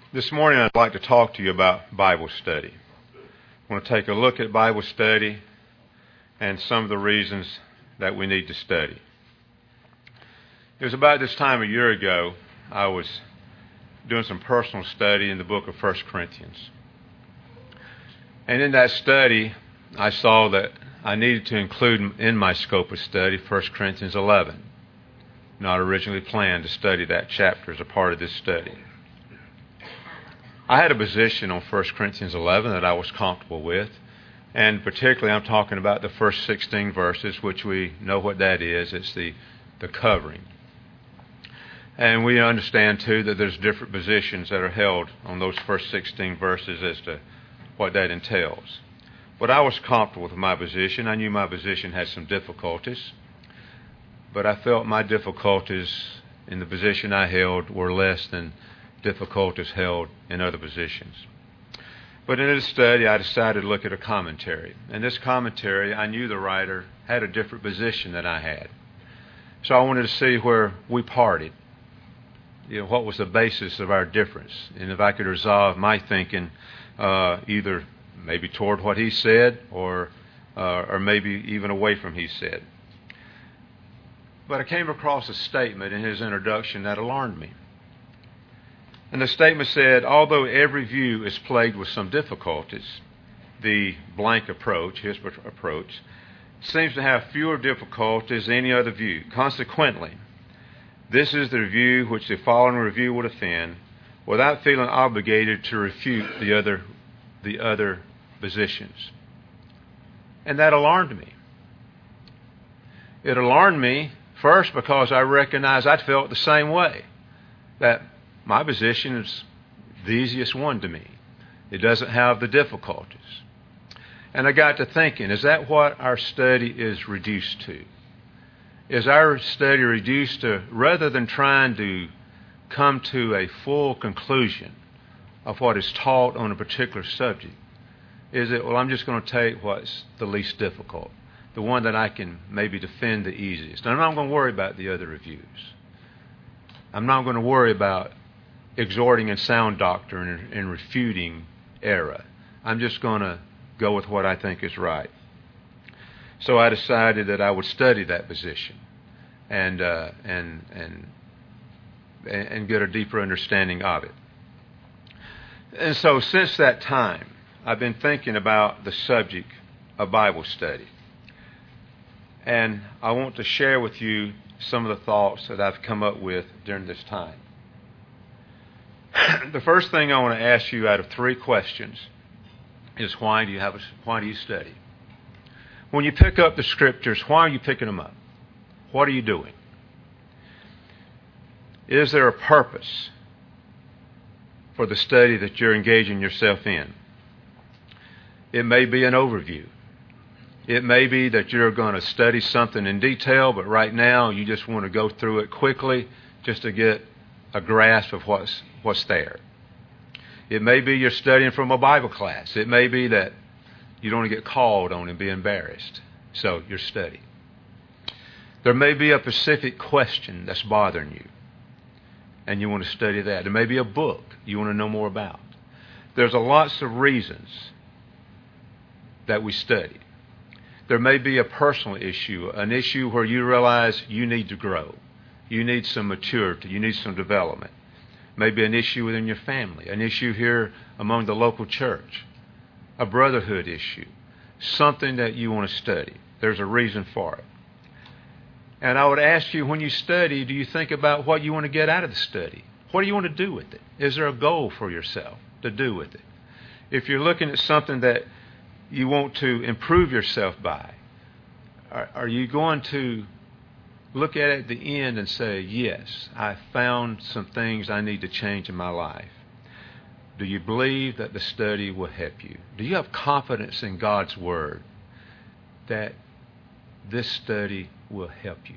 This morning I'd like to talk to you about Bible study. I want to take a look at Bible study and some of the reasons that we need to study. It was about this time a year ago I was doing some personal study in the book of 1 Corinthians. And in that study I saw that I needed to include in my scope of study 1 Corinthians 11. Not originally planned to study that chapter as a part of this study. I had a position on 1 Corinthians 11 that I was comfortable with, and particularly I'm talking about the first 16 verses, which we know what that is. It's the covering. And we understand, too, that there's different positions that are held on those first 16 verses as to what that entails. But I was comfortable with my position. I knew my position had some difficulties, but I felt my difficulties in the position I held were less than difficulties held in other positions. But in this study, I decided to look at a commentary. And this commentary, I knew the writer had a different position than I had. So I wanted to see where we parted. What was the basis of our difference? And if I could resolve my thinking either maybe toward what he said or maybe even away from he said. But I came across a statement in his introduction that alarmed me. And the statement said, although every view is plagued with some difficulties, the blank approach, his approach, seems to have fewer difficulties than any other view. Consequently, this is the view which the following review would defend without feeling obligated to refute the other positions. And that alarmed me. It alarmed me first because I recognized I felt the same way, that my position is the easiest one to me. It doesn't have the difficulties. And I got to thinking, is that what our study is reduced to? Is our study reduced to, rather than trying to come to a full conclusion of what is taught on a particular subject, is it, well, I'm just going to take what's the least difficult, the one that I can maybe defend the easiest. And I'm not going to worry about the other reviews. I'm not going to worry about exhorting in sound doctrine and refuting error. I'm just going to go with what I think is right. So I decided that I would study that position and get a deeper understanding of it. And so since that time, I've been thinking about the subject of Bible study. And I want to share with you some of the thoughts that I've come up with during this time. The first thing I want to ask you out of three questions is why do you study? When you pick up the Scriptures, why are you picking them up? What are you doing? Is there a purpose for the study that you're engaging yourself in? It may be an overview. It may be that you're going to study something in detail, but right now you just want to go through it quickly just to get a grasp of what's there. It may be you're studying from a Bible class. It may be that you don't want to get called on and be embarrassed, so you're studying. There may be a specific question that's bothering you, and you want to study that. There may be a book you want to know more about. There's lots of reasons that we study. There may be a personal issue, an issue where you realize you need to grow. You need some maturity. You need some development. Maybe an issue within your family, an issue here among the local church, a brotherhood issue, something that you want to study. There's a reason for it. And I would ask you, when you study, do you think about what you want to get out of the study? What do you want to do with it? Is there a goal for yourself to do with it? If you're looking at something that you want to improve yourself by, are you going to look at it at the end and say, yes, I found some things I need to change in my life? Do you believe that the study will help you? Do you have confidence in God's Word that this study will help you?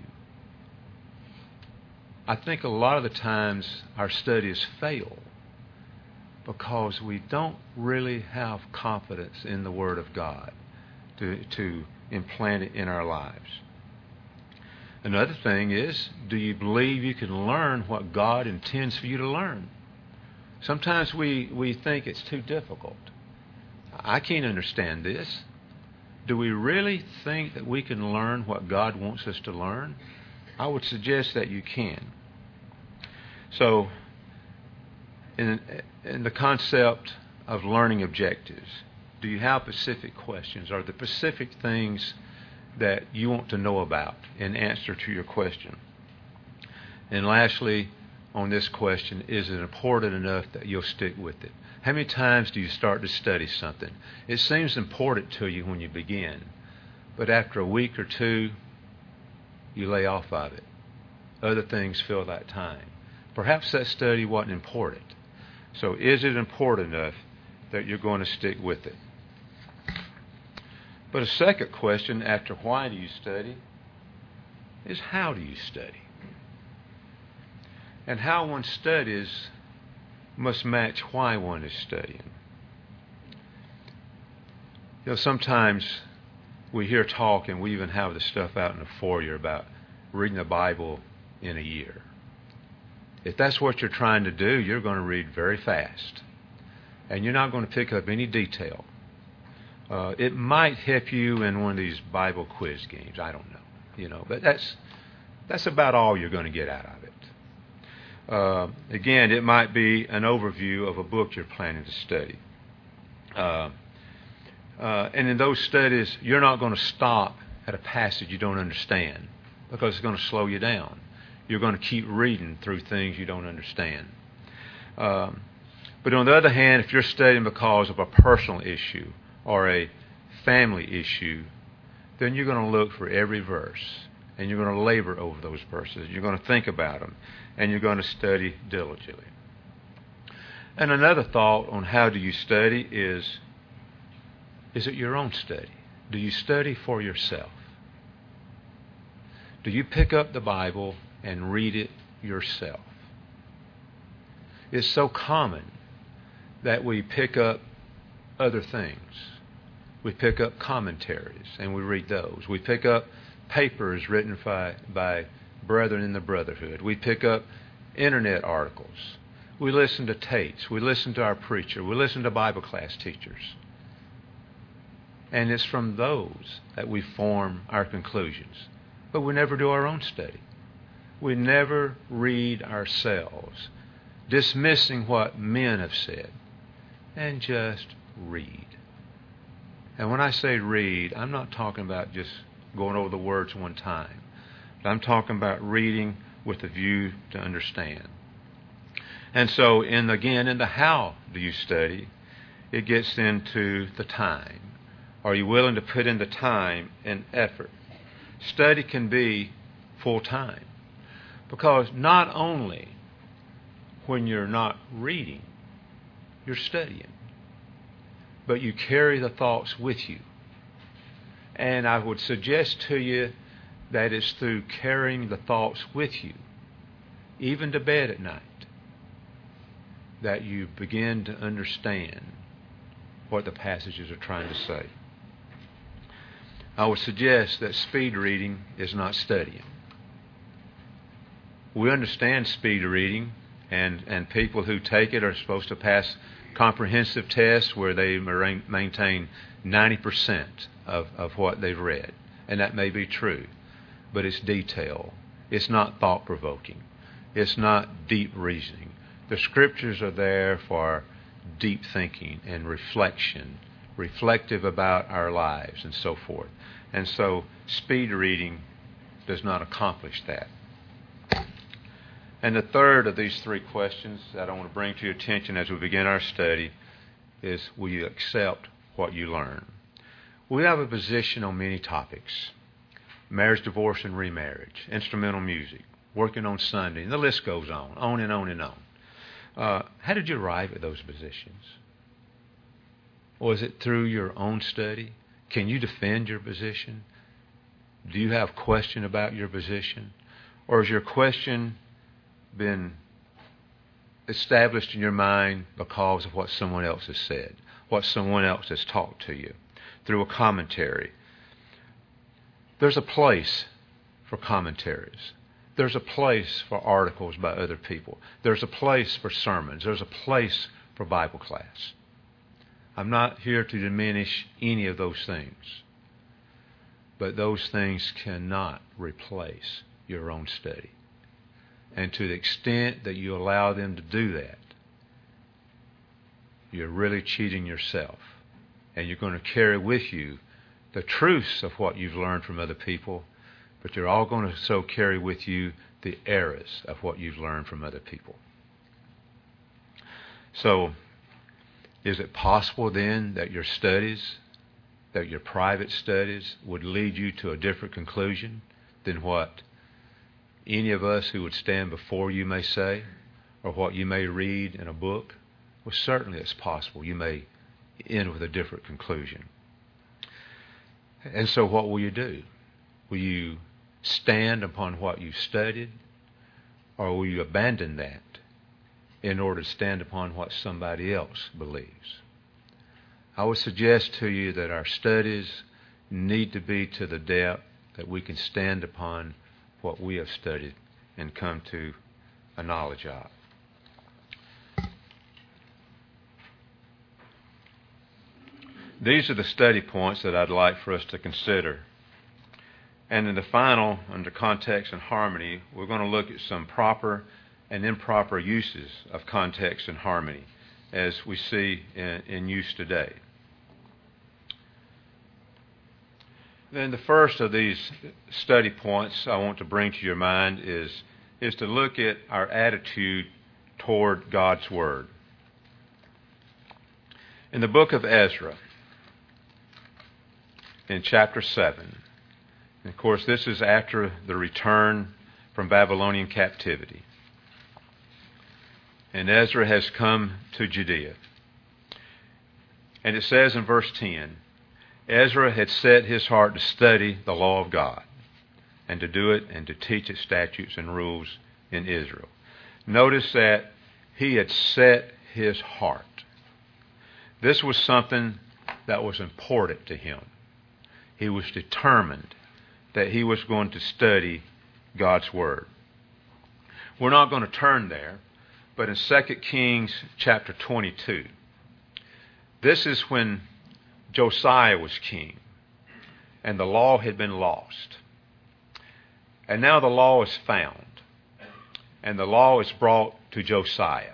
I think a lot of the times our studies fail because we don't really have confidence in the Word of God to implant it in our lives. Another thing is, do you believe you can learn what God intends for you to learn? Sometimes we think it's too difficult. I can't understand this. Do we really think that we can learn what God wants us to learn? I would suggest that you can. So, in the concept of learning objectives, do you have specific questions? Are there specific things that you want to know about in answer to your question? And lastly, on this question, is it important enough that you'll stick with it? How many times do you start to study something? It seems important to you when you begin, but after a week or two, you lay off of it. Other things fill that time. Perhaps that study wasn't important. So is it important enough that you're going to stick with it? But a second question after why do you study is how do you study? And how one studies must match why one is studying. Sometimes we hear talk, and we even have the stuff out in the foyer about reading the Bible in a year. If that's what you're trying to do, you're going to read very fast. And you're not going to pick up any detail. It might help you in one of these Bible quiz games. I don't know. But that's about all you're going to get out of it. Again, it might be an overview of a book you're planning to study. And in those studies, you're not going to stop at a passage you don't understand because it's going to slow you down. You're going to keep reading through things you don't understand. But on the other hand, if you're studying because of a personal issue or a family issue, then you're going to look for every verse. And you're going to labor over those verses. You're going to think about them. And you're going to study diligently. And another thought on how do you study is it your own study? Do you study for yourself? Do you pick up the Bible and read it yourself? It's so common that we pick up other things. We pick up commentaries and we read those. We pick up papers written by brethren in the brotherhood. We pick up internet articles. We listen to tapes. We listen to our preacher. We listen to Bible class teachers. And it's from those that we form our conclusions. But we never do our own study. We never read ourselves, dismissing what men have said, and just read. And when I say read, I'm not talking about just going over the words one time. But I'm talking about reading with a view to understand. And so, in the how do you study, it gets into the time. Are you willing to put in the time and effort? Study can be full time. Because not only when you're not reading, you're studying. But you carry the thoughts with you. And I would suggest to you that it's through carrying the thoughts with you, even to bed at night, that you begin to understand what the passages are trying to say. I would suggest that speed reading is not studying. We understand speed reading, and people who take it are supposed to pass comprehensive tests where they maintain 90% of what they've read. And that may be true, but it's detail. It's not thought-provoking. It's not deep reasoning. The Scriptures are there for deep thinking and reflection, reflective about our lives and so forth. And so speed reading does not accomplish that. And the third of these three questions that I want to bring to your attention as we begin our study is, will you accept what you learn? We have a position on many topics: marriage, divorce, and remarriage, instrumental music, working on Sunday, and the list goes on and on and on. How did you arrive at those positions? Was it through your own study? Can you defend your position? Do you have question about your position? Or has your question been established in your mind because of what someone else has said, what someone else has taught to you through a commentary? There's a place for commentaries. There's a place for articles by other people. There's a place for sermons. There's a place for Bible class. I'm not here to diminish any of those things. But those things cannot replace your own study. And to the extent that you allow them to do that, you're really cheating yourself. And you're going to carry with you the truths of what you've learned from other people, but you're all going to so carry with you the errors of what you've learned from other people. So, is it possible then that your studies, that your private studies, would lead you to a different conclusion than what any of us who would stand before you may say, or what you may read in a book? Well, certainly it's possible you may end with a different conclusion. And so what will you do? Will you stand upon what you've studied, or will you abandon that in order to stand upon what somebody else believes? I would suggest to you that our studies need to be to the depth that we can stand upon what we have studied and come to a knowledge of. These are the study points that I'd like for us to consider. And in the final, under context and harmony, we're going to look at some proper and improper uses of context and harmony as we see in use today. Then the first of these study points I want to bring to your mind is to look at our attitude toward God's Word. In the book of Ezra, in chapter 7, and of course this is after the return from Babylonian captivity, and Ezra has come to Judea. And it says in verse 10, Ezra had set his heart to study the law of God, and to do it and to teach its statutes and rules in Israel. Notice that he had set his heart. This was something that was important to him. He was determined that he was going to study God's Word. We're not going to turn there, but in 2 Kings chapter 22, this is when Josiah was king, and the law had been lost. And now the law is found, and the law is brought to Josiah,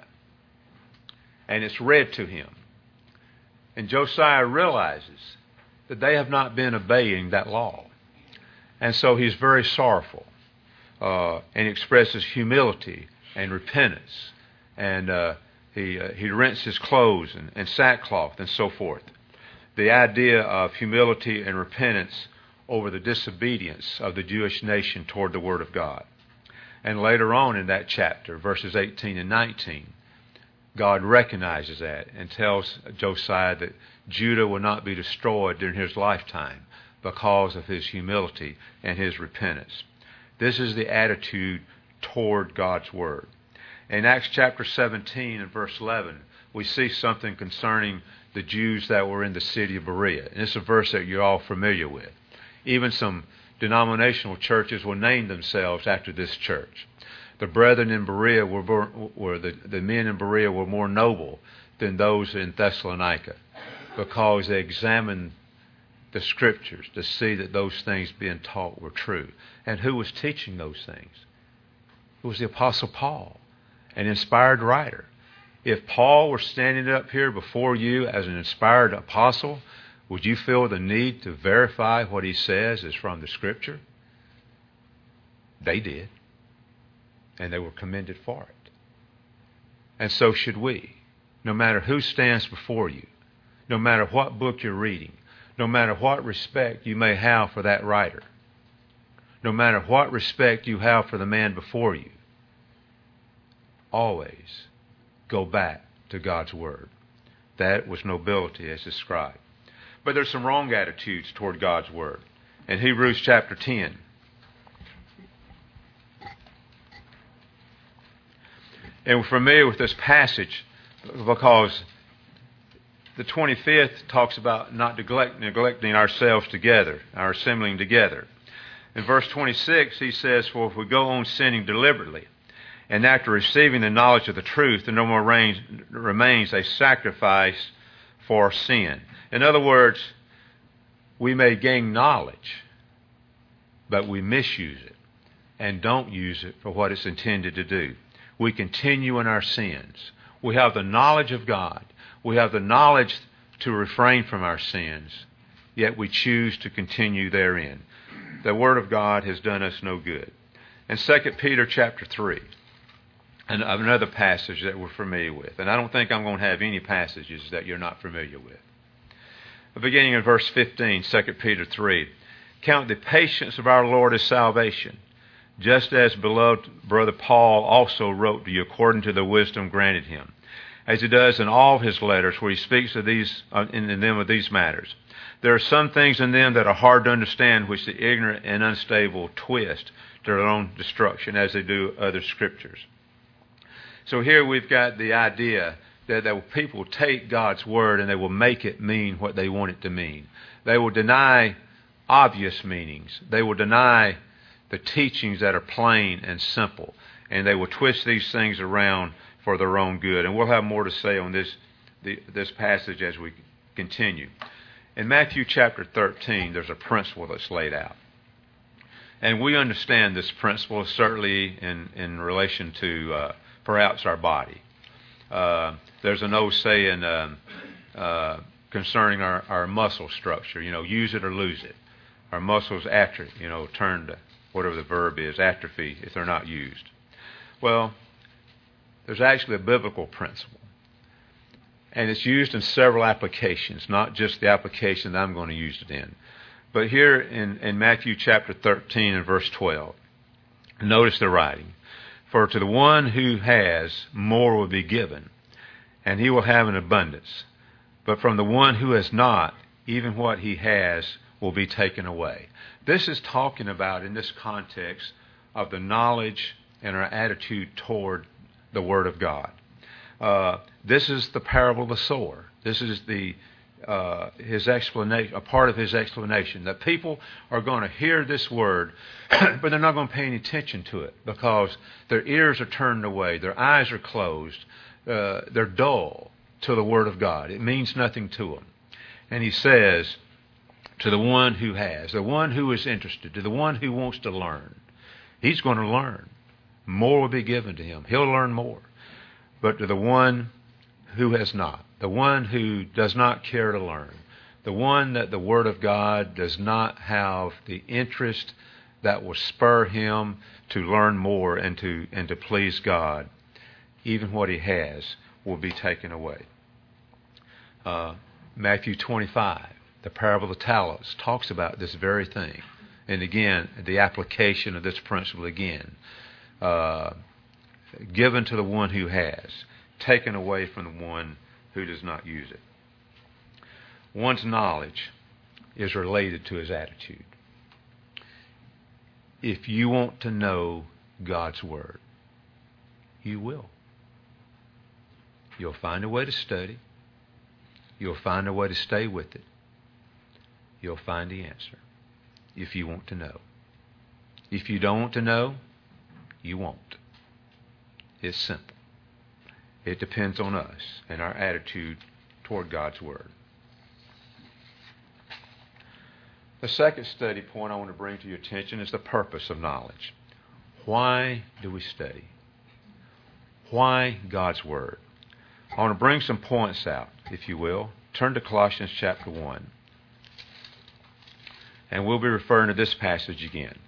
and it's read to him. And Josiah realizes that they have not been obeying that law. And so he's very sorrowful, and expresses humility and repentance. And he rents his clothes and sackcloth and so forth. The idea of humility and repentance over the disobedience of the Jewish nation toward the Word of God. And later on in that chapter, verses 18 and 19, God recognizes that and tells Josiah that Judah will not be destroyed during his lifetime because of his humility and his repentance. This is the attitude toward God's Word. In Acts chapter 17 and verse 11, we see something concerning the Jews that were in the city of Berea. And it's a verse that you're all familiar with. Even some denominational churches will name themselves after this church. The brethren in Berea the men in Berea were more noble than those in Thessalonica, because they examined the Scriptures to see that those things being taught were true. And who was teaching those things? It was the Apostle Paul, an inspired writer. If Paul were standing up here before you as an inspired apostle, would you feel the need to verify what he says is from the Scripture? They did. And they were commended for it. And so should we. No matter who stands before you, no matter what book you're reading, no matter what respect you may have for that writer, no matter what respect you have for the man before you, always go back to God's Word. That was nobility as described. But there's some wrong attitudes toward God's Word. In Hebrews chapter 10, and we're familiar with this passage because the 25th talks about not neglecting ourselves together, our assembling together. In verse 26, he says, "For if we go on sinning deliberately, and after receiving the knowledge of the truth, there no more remains a sacrifice for sin." In other words, we may gain knowledge, but we misuse it and don't use it for what it's intended to do. We continue in our sins. We have the knowledge of God. We have the knowledge to refrain from our sins, yet we choose to continue therein. The Word of God has done us no good. In 2 Peter chapter 3, and another passage that we're familiar with, and I don't think I'm going to have any passages that you're not familiar with. Beginning in verse 15, 2 Peter 3, "Count the patience of our Lord as salvation, just as beloved brother Paul also wrote to you according to the wisdom granted him, as he does in all his letters where he speaks of these in them of these matters. There are some things in them that are hard to understand, which the ignorant and unstable twist to their own destruction, as they do other scriptures." So here we've got the idea that people take God's Word and they will make it mean what they want it to mean. They will deny obvious meanings. They will deny the teachings that are plain and simple. And they will twist these things around for their own good. And we'll have more to say on this passage as we continue. In Matthew chapter 13, there's a principle that's laid out. And we understand this principle certainly in relation to perhaps our body. There's an old saying concerning our muscle structure, use it or lose it. Our muscles turn to whatever the verb is, atrophy, if they're not used. Well, there's actually a biblical principle. And it's used in several applications, not just the application that I'm going to use it in. But here in Matthew chapter 13 and verse 12, notice the writing. "For to the one who has, more will be given, and he will have an abundance. But from the one who has not, even what he has will be taken away." This is talking about, in this context, of the knowledge and our attitude toward the Word of God. This is the parable of the sower. This is his explanation, a part of his explanation, that people are going to hear this word, but they're not going to pay any attention to it because their ears are turned away, their eyes are closed, they're dull to the Word of God. It means nothing to them. And he says, to the one who has, the one who is interested, to the one who wants to learn, he's going to learn. More will be given to him. He'll learn more. But to the one who has not, the one who does not care to learn, the one that the Word of God does not have the interest that will spur him to learn more and to please God, even what he has will be taken away. Matthew 25, the parable of the talents, talks about this very thing. And again, the application of this principle again. Given to the one who has, taken away from the one who does not use it. One's knowledge is related to his attitude. If you want to know God's Word, you will. You'll find a way to study. You'll find a way to stay with it. You'll find the answer if you want to know. If you don't want to know, you won't. It's simple. It depends on us and our attitude toward God's Word. The second study point I want to bring to your attention is the purpose of knowledge. Why do we study? Why God's Word? I want to bring some points out, if you will. Turn to Colossians chapter 1. And we'll be referring to this passage again.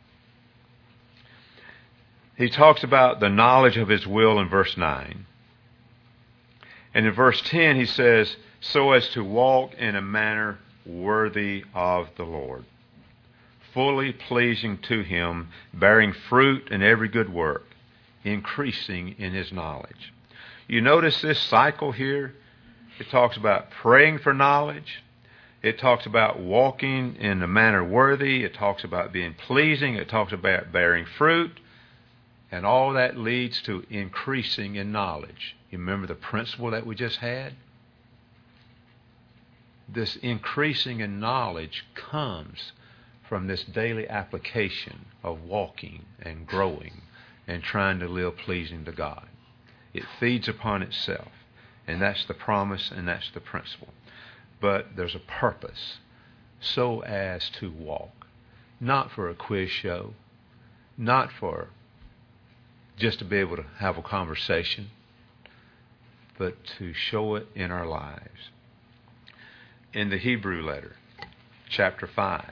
He talks about the knowledge of His will in verse 9. And in verse 10 he says, so as to walk in a manner worthy of the Lord, fully pleasing to Him, bearing fruit in every good work, increasing in His knowledge. You notice this cycle here? It talks about praying for knowledge. It talks about walking in a manner worthy. It talks about being pleasing. It talks about bearing fruit. And all that leads to increasing in knowledge. You remember the principle that we just had? This increasing in knowledge comes from this daily application of walking and growing and trying to live pleasing to God. It feeds upon itself, and that's the promise and that's the principle. But there's a purpose, so as to walk, not for a quiz show, not for just to be able to have a conversation, but to show it in our lives. In the Hebrew letter, chapter 5,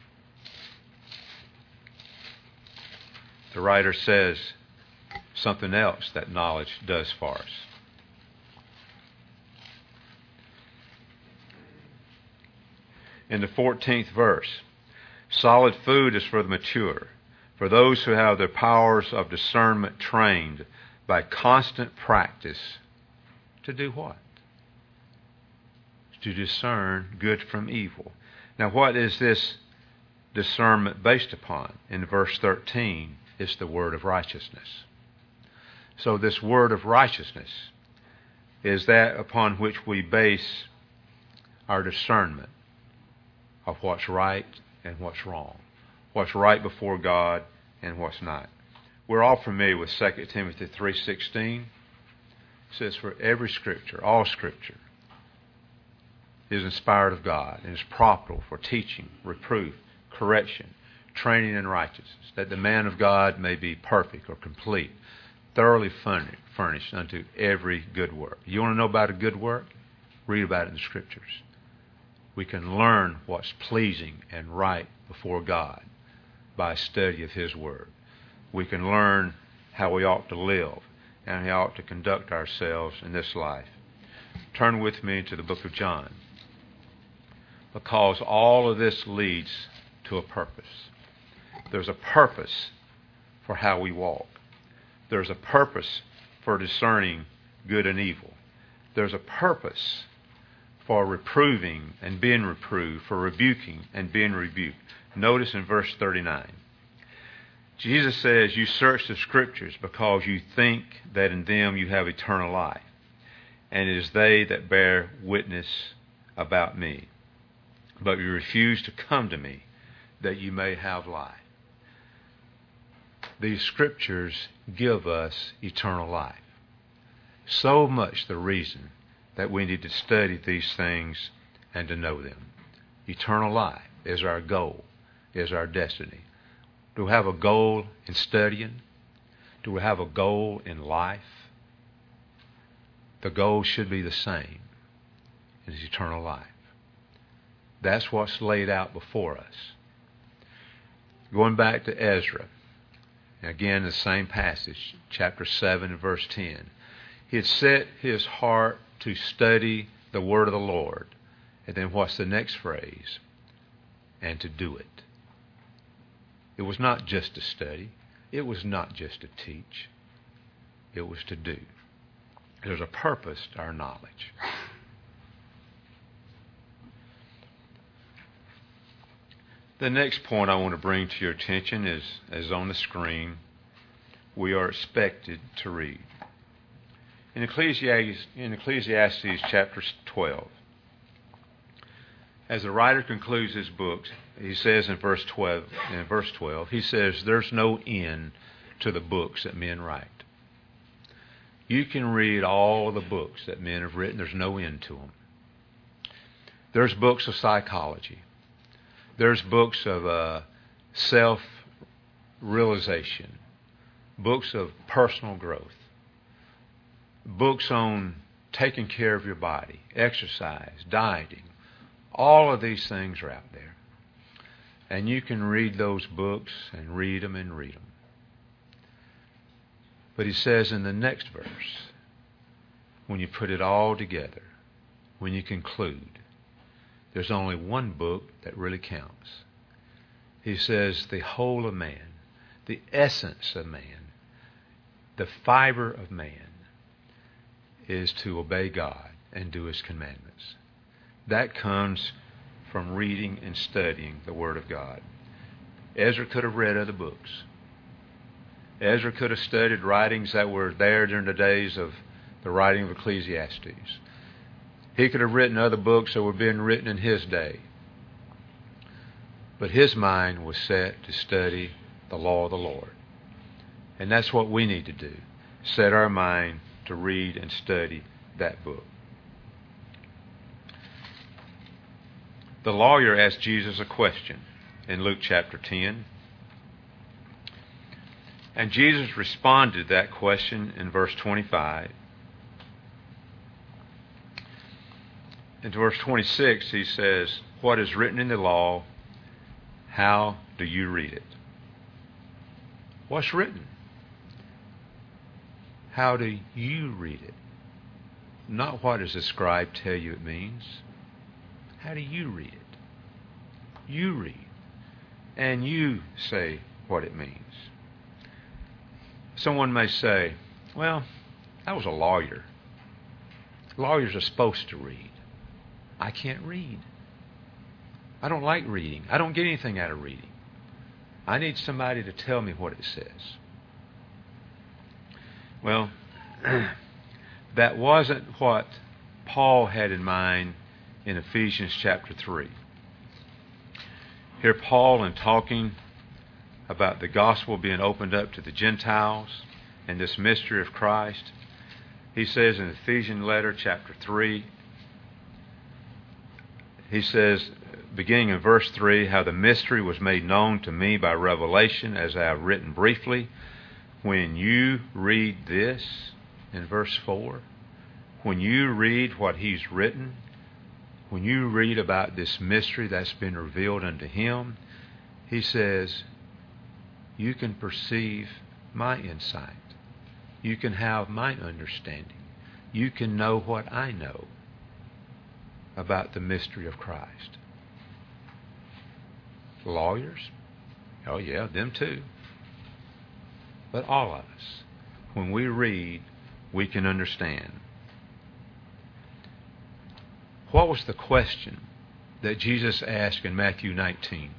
the writer says something else that knowledge does for us. In the 14th verse, solid food is for the mature, for those who have their powers of discernment trained by constant practice to do what? To discern good from evil. Now, what is this discernment based upon? In verse 13, it's the word of righteousness. So this word of righteousness is that upon which we base our discernment of what's right and what's wrong, what's right before God and what's not. We're all familiar with 2 Timothy 3:16. It says, for every Scripture, all Scripture, is inspired of God and is profitable for teaching, reproof, correction, training in righteousness, that the man of God may be perfect or complete, thoroughly furnished unto every good work. You want to know about a good work? Read about it in the Scriptures. We can learn what's pleasing and right before God by a study of His Word. We can learn how we ought to live and how we ought to conduct ourselves in this life. Turn with me to the book of John, because all of this leads to a purpose. There's a purpose for how we walk. There's a purpose for discerning good and evil. There's a purpose for reproving and being reproved, for rebuking and being rebuked. Notice in verse 39, Jesus says, you search the Scriptures because you think that in them you have eternal life, and it is they that bear witness about me. But you refuse to come to me that you may have life. These Scriptures give us eternal life. So much the reason that we need to study these things and to know them. Eternal life is our goal, is our destiny. Do we have a goal in studying? Do we have a goal in life? The goal should be the same. It's eternal life. That's what's laid out before us. Going back to Ezra, again the same passage, chapter 7 and verse 10. He had set his heart to study the word of the Lord. And then what's the next phrase? And to do it. It was not just to study. It was not just to teach. It was to do. There's a purpose to our knowledge. The next point I want to bring to your attention is on the screen. We are expected to read. In Ecclesiastes chapter 12, as the writer concludes his book, he says in verse 12, he says, there's no end to the books that men write. You can read all the books that men have written. There's no end to them. There's books of psychology. There's books of self-realization, books of personal growth, books on taking care of your body, exercise, dieting. All of these things are out there. And you can read those books and read them and read them. But he says in the next verse, when you put it all together, when you conclude, there's only one book that really counts. He says the whole of man, the essence of man, the fiber of man is to obey God and do His commandments. That comes from reading and studying the Word of God. Ezra could have read other books. Ezra could have studied writings that were there during the days of the writing of Ecclesiastes. He could have written other books that were being written in his day. but his mind was set to study the law of the Lord. And that's what we need to do. Set our mind to read and study that book. The lawyer asked Jesus a question in Luke chapter 10. And Jesus responded to that question in verse 25. In verse 26, he says, "What is written in the law, how do you read it?" What's written? How do you read it? Not what does the scribe tell you it means. How do you read it? You read. And you say what it means. Someone may say, well, I was a lawyer. Lawyers are supposed to read. I can't read. I don't like reading. I don't get anything out of reading. I need somebody to tell me what it says. Well, that wasn't what Paul had in mind in Ephesians chapter 3. Here Paul, in talking about the gospel being opened up to the Gentiles and this mystery of Christ, he says in Ephesians letter chapter 3, he says, beginning in verse 3, how the mystery was made known to me by revelation, as I have written briefly. When you read this, in verse 4, when you read what he's written, when you read about this mystery that's been revealed unto him, he says, you can perceive my insight. You can have my understanding. You can know what I know about the mystery of Christ. Lawyers? Oh yeah, them too. But all of us, when we read, we can understand. What was the question that Jesus asked in Matthew 19?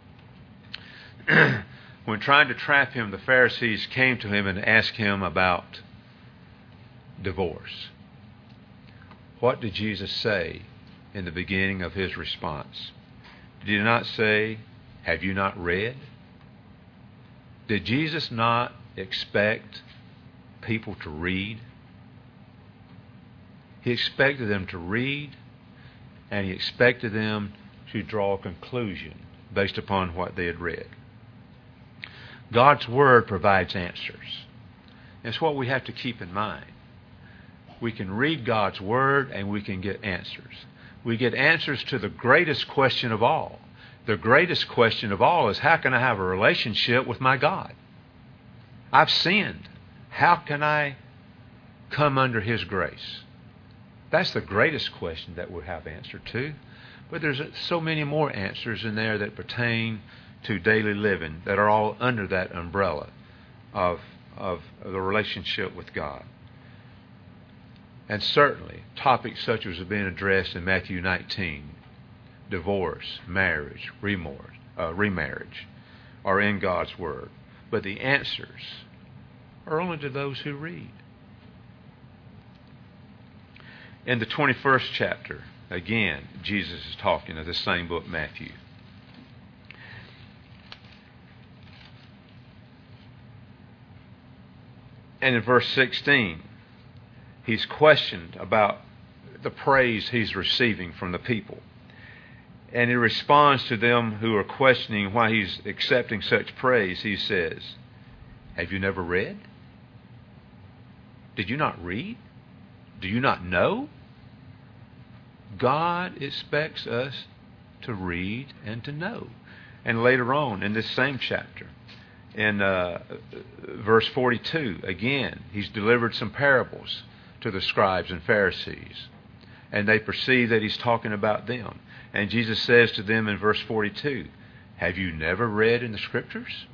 When trying to trap him, the Pharisees came to him and asked him about divorce. What did Jesus say in the beginning of his response? Did he not say, have you not read? Did Jesus not expect people to read? He expected them to read, and he expected them to draw a conclusion based upon what they had read. God's Word provides answers. It's what we have to keep in mind. We can read God's Word and we can get answers. We get answers to the greatest question of all. The greatest question of all is, how can I have a relationship with my God? I've sinned. How can I come under His grace? That's the greatest question that we have answer to. But there's so many more answers in there that pertain to daily living that are all under that umbrella of the relationship with God. And certainly, topics such as are being addressed in Matthew 19, divorce, marriage, remarriage, are in God's Word. But the answers are only to those who read. In the 21st chapter, again, Jesus is talking of the same book, Matthew. And in verse 16, he's questioned about the praise he's receiving from the people. And he responds to them who are questioning why he's accepting such praise. He says, have you never read? Did you not read? Do you not know? God expects us to read and to know. And later on in this same chapter, in verse 42, again, he's delivered some parables to the scribes and Pharisees. And they perceive that he's talking about them. And Jesus says to them in verse 42, have you never read in the Scriptures?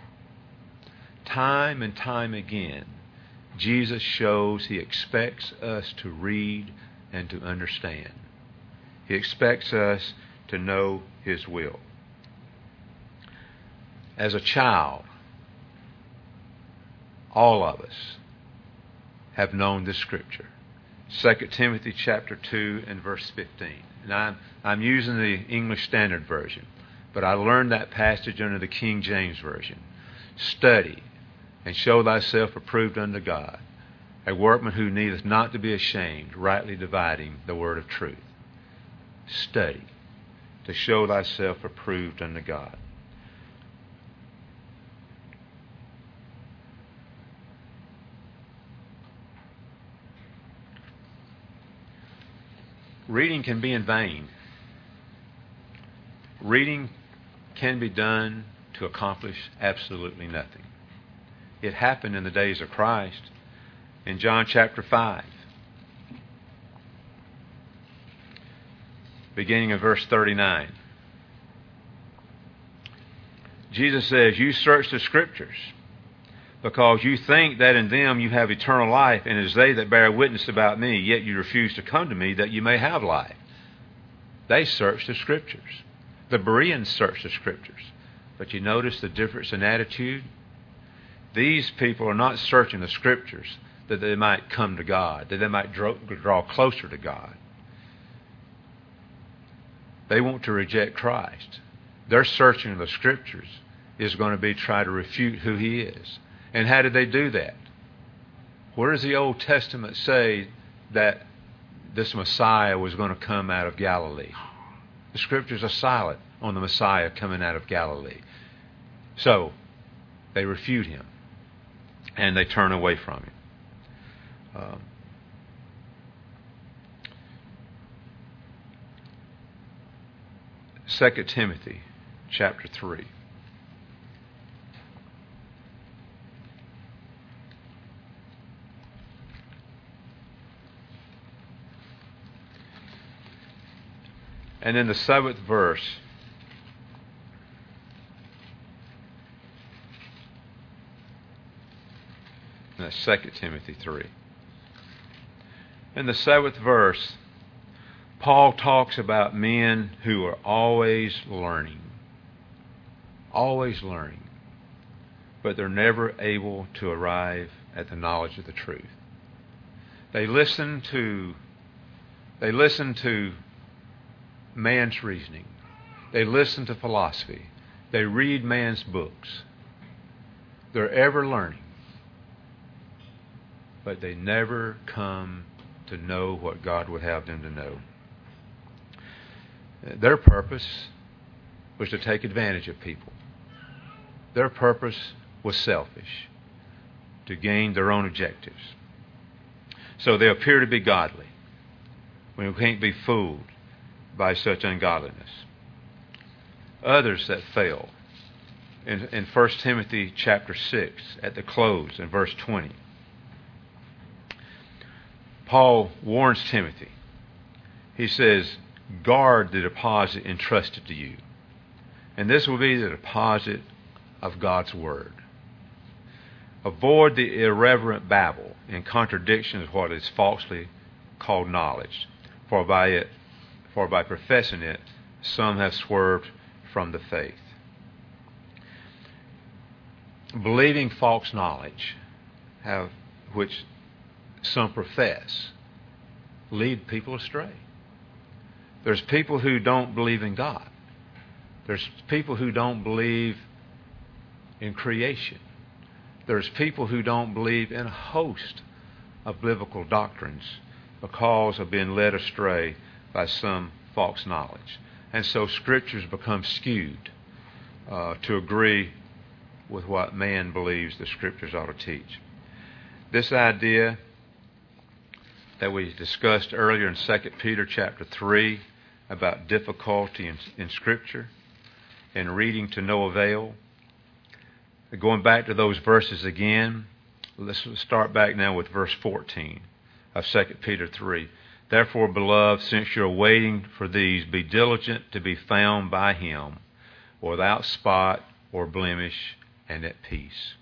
Time and time again, Jesus shows he expects us to read and to understand. He expects us to know His will. As a child, all of us have known this Scripture. 2 Timothy chapter 2 and verse 15. And I'm using the English Standard Version. But I learned that passage under the King James Version. Study and show thyself approved unto God, a workman who needeth not to be ashamed, rightly dividing the word of truth. Study to show thyself approved unto God. Reading can be in vain. Reading can be done to accomplish absolutely nothing. It happened in the days of Christ. In John chapter 5, beginning in verse 39, Jesus says, "You search the Scriptures, because you think that in them you have eternal life, and it is they that bear witness about me, yet you refuse to come to me that you may have life." They searched the Scriptures. The Bereans searched the Scriptures. But you notice the difference in attitude? These people are not searching the Scriptures that they might come to God, that they might draw closer to God. They want to reject Christ. Their searching of the Scriptures is going to be try to refute who He is. And how did they do that? Where does the Old Testament say that this Messiah was going to come out of Galilee? The Scriptures are silent on the Messiah coming out of Galilee. So, they refute Him. And they turn away from Him. 2 Timothy chapter 3. And in the 7th verse, that's 2 Timothy 3. In the 7th verse, Paul talks about men who are always learning, but they're never able to arrive at the knowledge of the truth. They listen to man's reasoning. They listen to philosophy. They read man's books. They're ever learning, but they never come to know what God would have them to know. Their purpose was to take advantage of people. Their purpose was selfish, to gain their own objectives. So they appear to be godly when we can't be fooled by such ungodliness. Others that fail. In 1 Timothy chapter 6, at the close, in verse 20, Paul warns Timothy. He says, "Guard the deposit entrusted to you." And this will be the deposit of God's Word. Avoid the irreverent babble and contradiction of what is falsely called knowledge, for by professing it, some have swerved from the faith. Believing false knowledge, which some profess, lead people astray. There's people who don't believe in God. There's people who don't believe in creation. There's people who don't believe in a host of biblical doctrines because of being led astray by some false knowledge. And so Scriptures become skewed to agree with what man believes the Scriptures ought to teach. This idea that we discussed earlier in 2 Peter chapter 3 about difficulty in Scripture and reading to no avail. Going back to those verses again, let's start back now with verse 14 of 2 Peter 3. "Therefore, beloved, since you're waiting for these, be diligent to be found by Him, without spot or blemish, and at peace."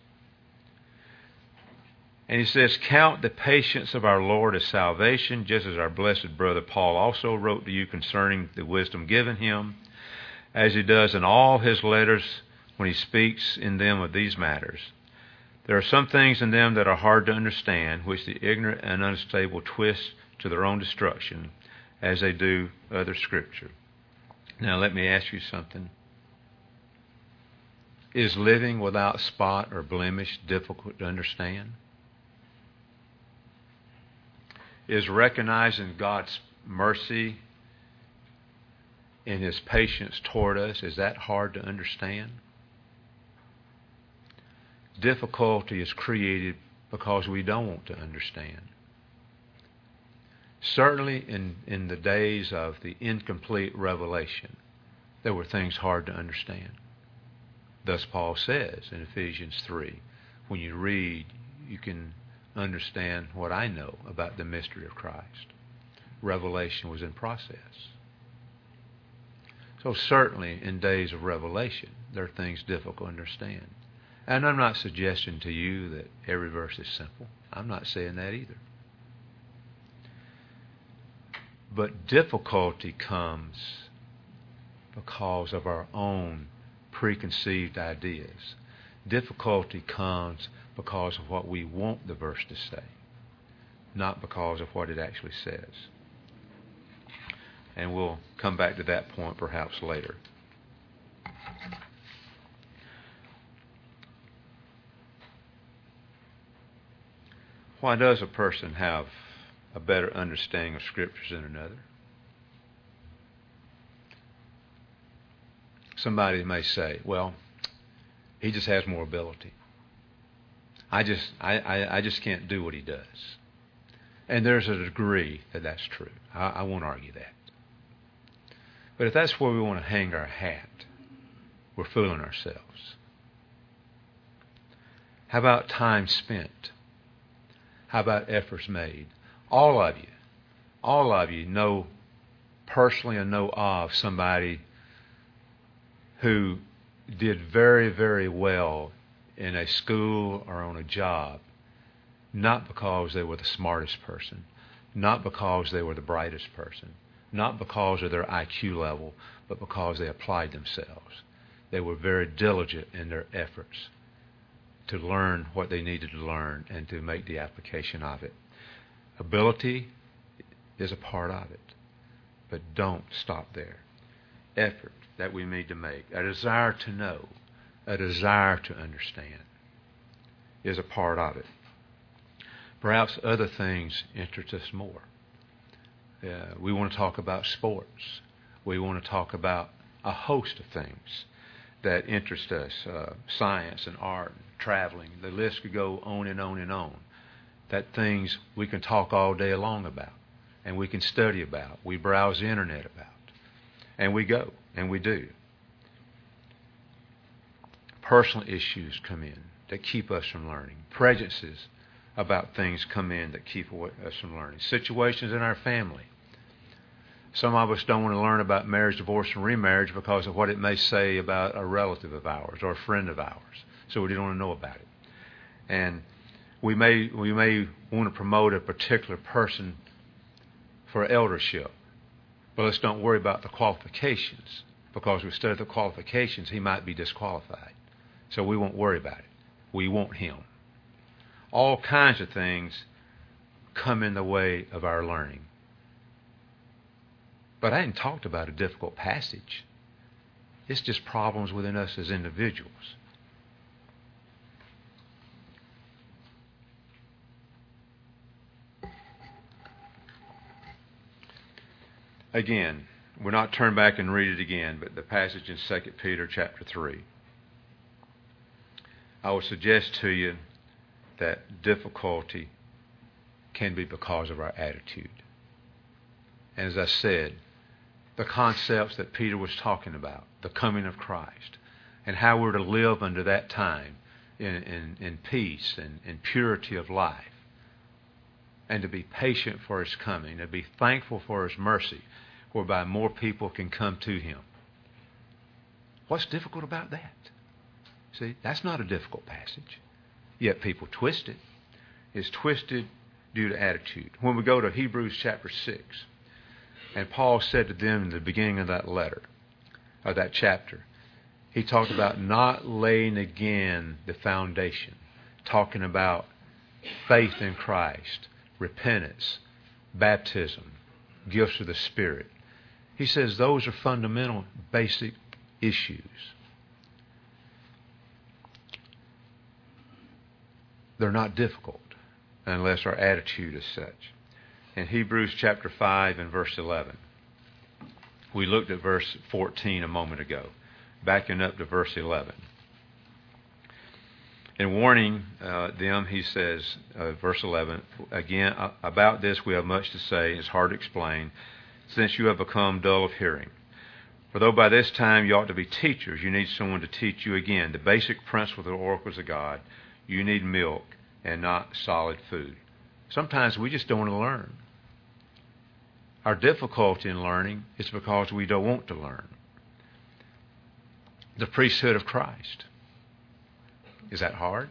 And he says, "Count the patience of our Lord as salvation, just as our blessed brother Paul also wrote to you concerning the wisdom given him, as he does in all his letters when he speaks in them of these matters. There are some things in them that are hard to understand, which the ignorant and unstable twist to their own destruction, as they do other Scripture." Now let me ask you something. Is living without spot or blemish difficult to understand? Is recognizing God's mercy and His patience toward us, is that hard to understand? Difficulty is created because we don't want to understand. Certainly in the days of the incomplete revelation, there were things hard to understand. Thus Paul says in Ephesians 3, when you read, you can understand what I know about the mystery of Christ. Revelation was in process. So certainly in days of revelation, there are things difficult to understand. And I'm not suggesting to you that every verse is simple. I'm not saying that either. But difficulty comes because of our own preconceived ideas. Difficulty comes because of what we want the verse to say, not because of what it actually says. And we'll come back to that point perhaps later. Why does a person have a better understanding of Scriptures than another? Somebody may say, well, he just has more ability. I just can't do what he does. And there's a degree that that's true. I won't argue that. But if that's where we want to hang our hat, we're fooling ourselves. How about time spent? How about efforts made? All of you know personally and know of somebody who did very, very well in a school or on a job, not because they were the smartest person, not because they were the brightest person, not because of their IQ level, but because they applied themselves. They were very diligent in their efforts to learn what they needed to learn and to make the application of it. Ability is a part of it, but don't stop there. Effort that we need to make, a desire to know, a desire to understand is a part of it. Perhaps other things interest us more. We want to talk about sports. We want to talk about a host of things that interest us, science and art, and traveling. The list could go on and on and on. That things we can talk all day long about, and we can study about. We browse the internet about, and we go, and we do. Personal issues come in that keep us from learning. Prejudices about things come in that keep us from learning. Situations in our family. Some of us don't want to learn about marriage, divorce, and remarriage because of what it may say about a relative of ours or a friend of ours. So we don't want to know about it. And we may want to promote a particular person for eldership, but let's don't worry about the qualifications, because if we study the qualifications, he might be disqualified. So we won't worry about it. We want him. All kinds of things come in the way of our learning. But I hadn't talked about a difficult passage. It's just problems within us as individuals. Again, we're not turn back and read it again, but the passage in 2 Peter chapter 3. I would suggest to you that difficulty can be because of our attitude. And as I said, the concepts that Peter was talking about, the coming of Christ, and how we're to live under that time in peace and in purity of life, and to be patient for His coming, to be thankful for His mercy, whereby more people can come to Him. What's difficult about that? See, that's not a difficult passage. Yet people twist it. It's twisted due to attitude. When we go to Hebrews chapter 6, and Paul said to them in the beginning of that letter, of that chapter, he talked about not laying again the foundation, talking about faith in Christ, repentance, baptism, gifts of the Spirit. He says those are fundamental, basic issues. they're not difficult unless our attitude is such. In Hebrews chapter 5 and verse 11, we looked at verse 14 a moment ago, backing up to verse 11. In warning them, he says, verse 11, again, about this we have much to say, it's hard to explain, since you have become dull of hearing. For though by this time you ought to be teachers, you need someone to teach you again the basic principle of the oracles of God. You need milk and not solid food. Sometimes we just don't want to learn. Our difficulty in learning is because we don't want to learn. The priesthood of Christ. Is that hard?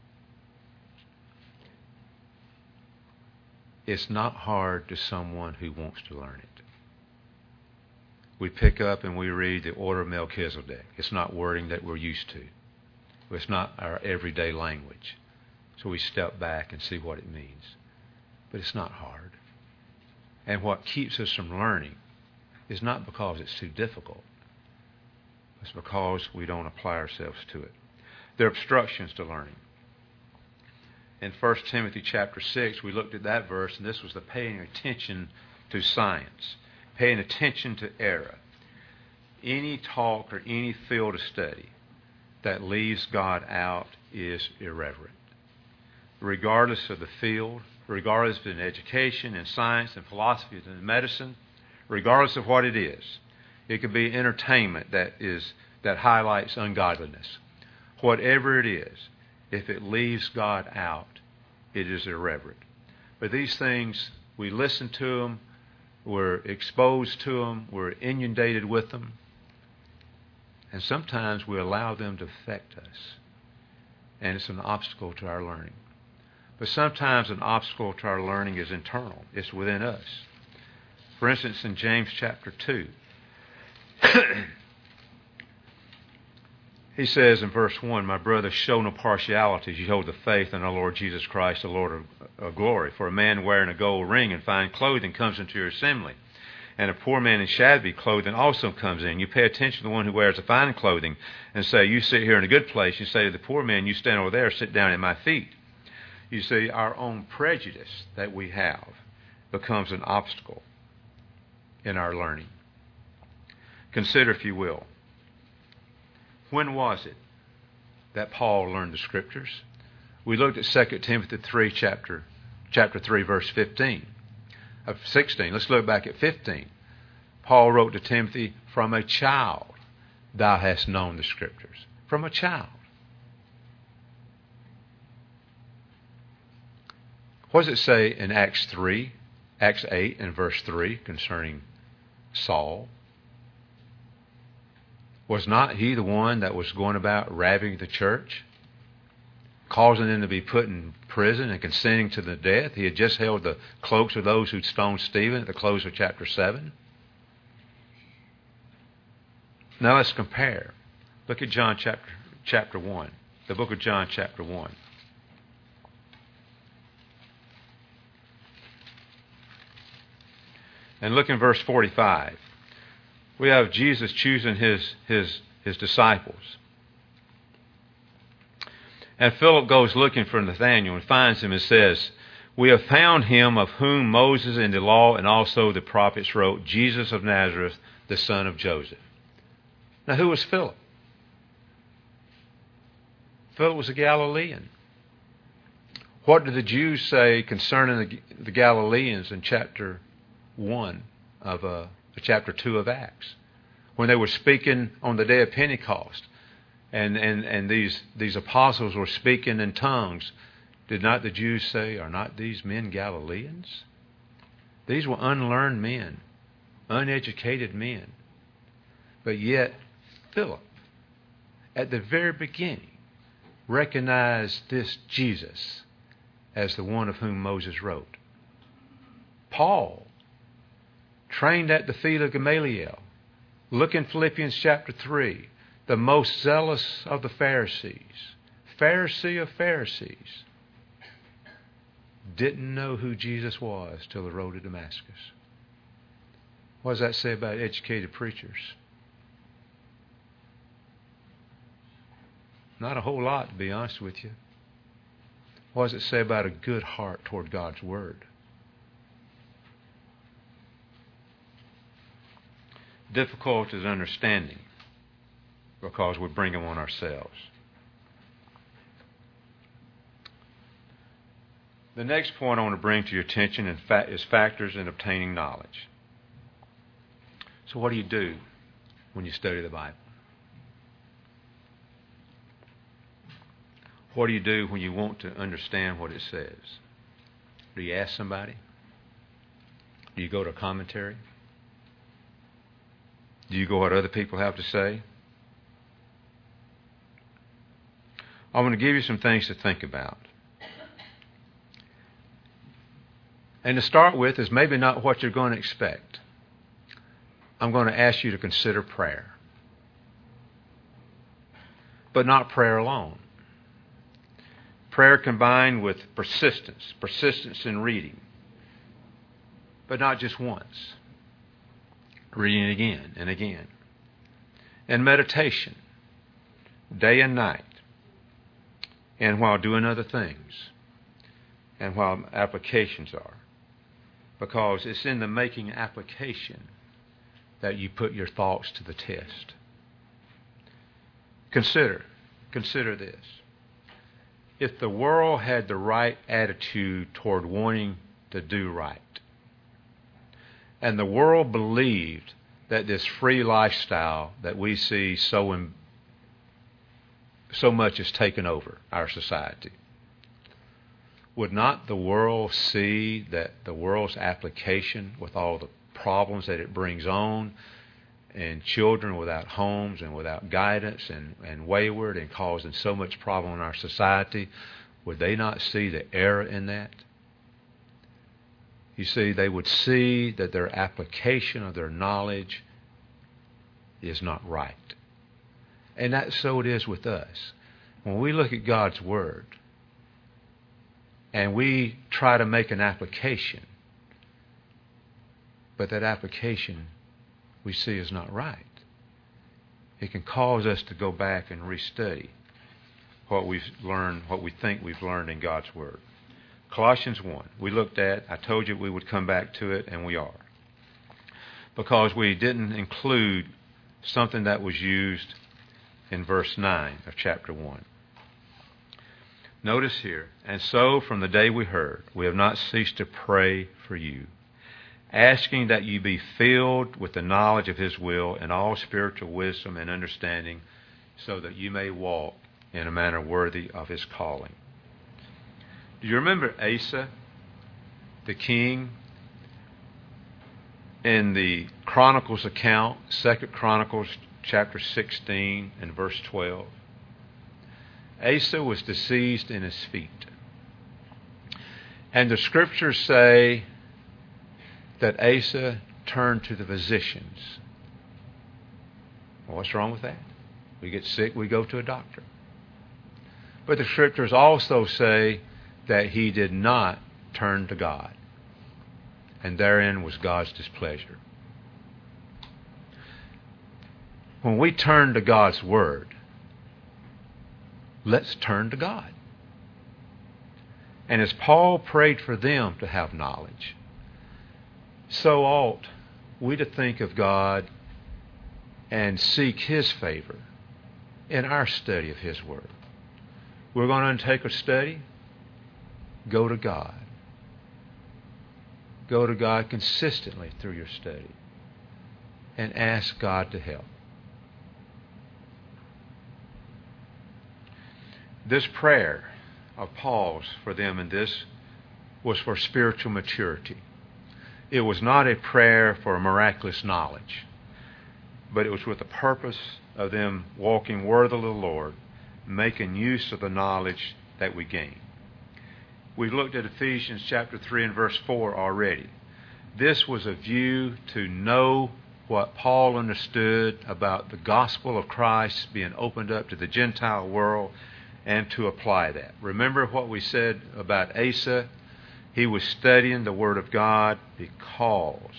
It's not hard to someone who wants to learn it. We pick up and we read the order of Melchizedek. It's not wording that we're used to. It's not our everyday language. So we step back and see what it means. But it's not hard. And what keeps us from learning is not because it's too difficult. It's because we don't apply ourselves to it. There are obstructions to learning. In 1 Timothy chapter 6, we looked at that verse, and this was the paying attention to science, paying attention to error. Any talk or any field of study that leaves God out is irreverent. Regardless of the field, regardless of in education, in science, in philosophy, in medicine, regardless of what it is, it could be entertainment that highlights ungodliness. Whatever it is, if it leaves God out, it is irreverent. But these things, we listen to them, we're exposed to them, we're inundated with them, and sometimes we allow them to affect us. And it's an obstacle to our learning. But sometimes an obstacle to our learning is internal. It's within us. For instance, in James chapter 2, he says in verse 1, my brothers, show no partiality as you hold the faith in our Lord Jesus Christ, the Lord of glory. For a man wearing a gold ring and fine clothing comes into your assembly, and a poor man in shabby clothing also comes in. You pay attention to the one who wears the fine clothing and say, you sit here in a good place. You say to the poor man, you stand over there, sit down at my feet. You see, our own prejudice that we have becomes an obstacle in our learning. Consider, if you will, when was it that Paul learned the Scriptures? We looked at 2 Timothy 3, chapter 3, verse 15. Of 16. Let's look back at 15. Paul wrote to Timothy, from a child thou hast known the Scriptures. From a child. What does it say in Acts 8 and verse 3 concerning Saul? Was not he the one that was going about ravaging the church, causing them to be put in prison and consenting to the death? He had just held the cloaks of those who'd stoned Stephen at the close of chapter 7. Now let's compare. Look at John chapter 1, the book of John chapter 1. And look in verse 45. We have Jesus choosing his disciples. And Philip goes looking for Nathanael and finds him and says, we have found him of whom Moses in the law and also the prophets wrote, Jesus of Nazareth, the son of Joseph. Now, who was Philip? Philip was a Galilean. What did the Jews say concerning the Galileans in chapter 1 of chapter 2 of Acts? When they were speaking on the day of Pentecost, and these apostles were speaking in tongues, did not the Jews say, are not these men Galileans? These were unlearned men, uneducated men. But yet, Philip, at the very beginning, recognized this Jesus as the one of whom Moses wrote. Paul, trained at the feet of Gamaliel, look in Philippians chapter 3, the most zealous of the Pharisees, Pharisee of Pharisees, didn't know who Jesus was till the road to Damascus. What does that say about educated preachers? Not a whole lot, to be honest with you. What does it say about a good heart toward God's Word? Difficult is understanding because we bring them on ourselves. The next point I want to bring to your attention is factors in obtaining knowledge. So what do you do when you study the Bible? What do you do when you want to understand what it says? Do you ask somebody? Do you go to a commentary? Do you go what other people have to say? I want to give you some things to think about. And to start with is maybe not what you're going to expect. I'm going to ask you to consider prayer. But not prayer alone. Prayer combined with persistence in reading. But not just once. Reading it again and again. And meditation, day and night. And while doing other things. And while applications are. Because it's in the making application that you put your thoughts to the test. Consider this. If the world had the right attitude toward wanting to do right, and the world believed that this free lifestyle that we see so much has taken over our society, would not the world see that the world's application with all the problems that it brings on, and children without homes and without guidance and wayward and causing so much problem in our society, would they not see the error in that? You see, they would see that their application of their knowledge is not right. And that's so it is with us. When we look at God's Word and we try to make an application, but that application we see is not right, it can cause us to go back and restudy what we've learned, what we think we've learned in God's Word. Colossians 1, we looked at, I told you we would come back to it, and we are. Because we didn't include something that was used in verse 9 of chapter 1. Notice here, and so from the day we heard, we have not ceased to pray for you, asking that you be filled with the knowledge of His will and all spiritual wisdom and understanding, so that you may walk in a manner worthy of His calling. Do you remember Asa, the king, in the Chronicles account, 2 Chronicles chapter 16 and verse 12? Asa was diseased in his feet. And the scriptures say that Asa turned to the physicians. Well, what's wrong with that? We get sick, we go to a doctor. But the scriptures also say that he did not turn to God. And therein was God's displeasure. When we turn to God's Word, let's turn to God. And as Paul prayed for them to have knowledge, so ought we to think of God and seek His favor in our study of His Word. We're going to undertake a study. Go to God. Go to God consistently through your study and ask God to help. This prayer of Paul's for them in this was for spiritual maturity. It was not a prayer for miraculous knowledge, but it was with the purpose of them walking worthy of the Lord, making use of the knowledge that we gain. We've looked at Ephesians chapter 3 and verse 4 already. This was a view to know what Paul understood about the gospel of Christ being opened up to the Gentile world and to apply that. Remember what we said about Asa? He was studying the Word of God because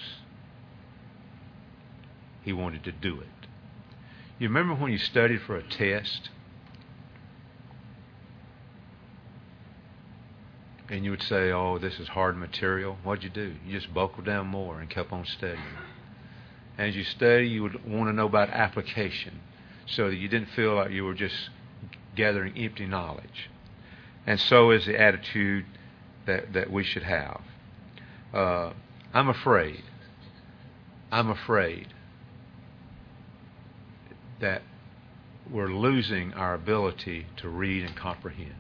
he wanted to do it. You remember when you studied for a test? and you would say, oh, this is hard material. What'd you do? You just buckled down more and kept on studying. As you study, you would want to know about application so that you didn't feel like you were just gathering empty knowledge. And so is the attitude that we should have. I'm afraid that we're losing our ability to read and comprehend.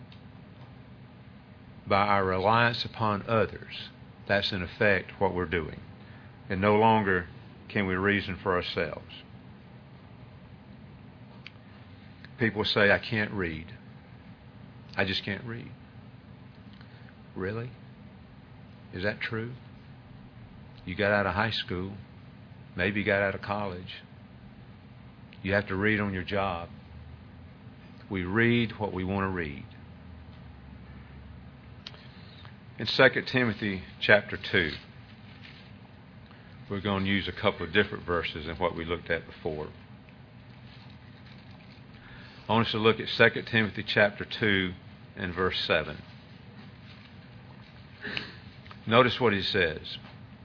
By our reliance upon others, that's in effect what we're doing. And no longer can we reason for ourselves. People say, I can't read. I just can't read. Really? Is that true? You got out of high school. Maybe you got out of college. You have to read on your job. We read what we want to read. In 2 Timothy chapter 2, we're going to use a couple of different verses than what we looked at before. I want us to look at 2 Timothy chapter 2 and verse 7. Notice what he says.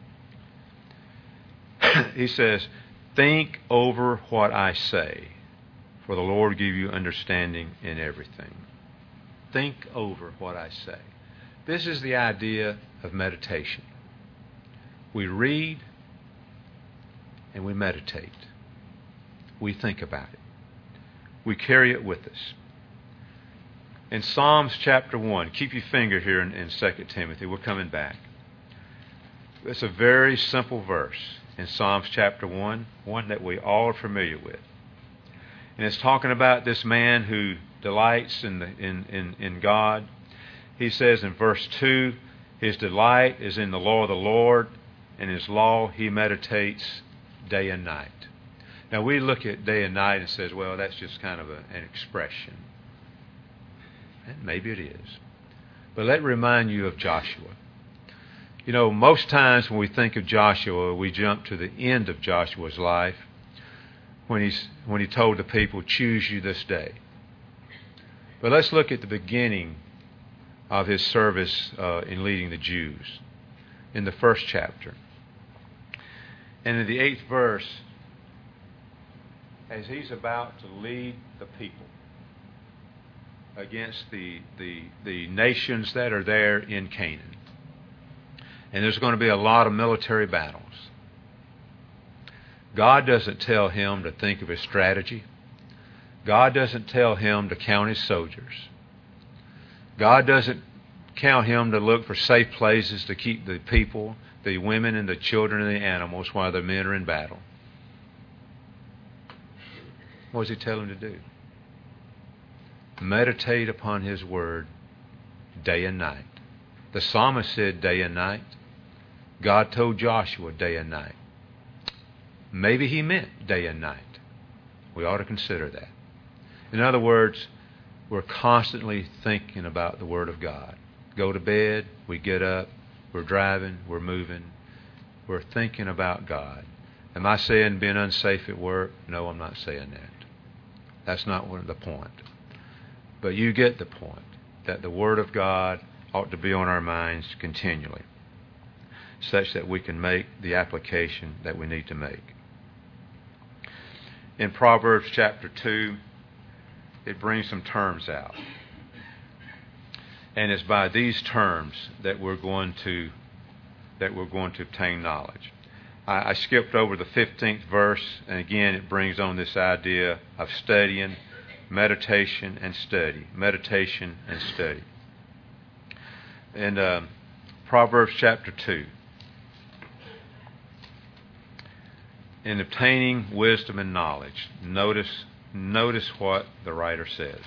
He says, think over what I say, for the Lord give you understanding in everything. Think over what I say. This is the idea of meditation. We read and we meditate. We think about it. We carry it with us. In Psalms chapter 1, keep your finger here in 2 Timothy. We're coming back. It's a very simple verse in Psalms chapter 1, one that we all are familiar with. And it's talking about this man who delights in God. He says in verse 2, his delight is in the law of the Lord, and his law he meditates day and night. Now we look at day and night and says, well, that's just kind of an expression. And maybe it is. But let me remind you of Joshua. You know, most times when we think of Joshua, we jump to the end of Joshua's life when he told the people, choose you this day. But let's look at the beginning of his service in leading the Jews in the first chapter. And in the 8th verse, as he's about to lead the people against the nations that are there in Canaan, and there's going to be a lot of military battles, God doesn't tell him to think of his strategy. God doesn't tell him to count his soldiers. God doesn't count him to look for safe places to keep the people, the women and the children and the animals while the men are in battle. What does he tell him to do? Meditate upon his word day and night. The psalmist said day and night. God told Joshua day and night. Maybe he meant day and night. We ought to consider that. In other words, we're constantly thinking about the Word of God. Go to bed, we get up, we're driving, we're moving, we're thinking about God. Am I saying being unsafe at work? No, I'm not saying that. That's not the point. But you get the point, that the Word of God ought to be on our minds continually, such that we can make the application that we need to make. In Proverbs chapter 2, it brings some terms out. And it's by these terms that we're going to obtain knowledge. I skipped over the 15th verse, and again it brings on this idea of studying, meditation and study. Meditation and study. In Proverbs chapter 2, in obtaining wisdom and knowledge, notice what the writer says.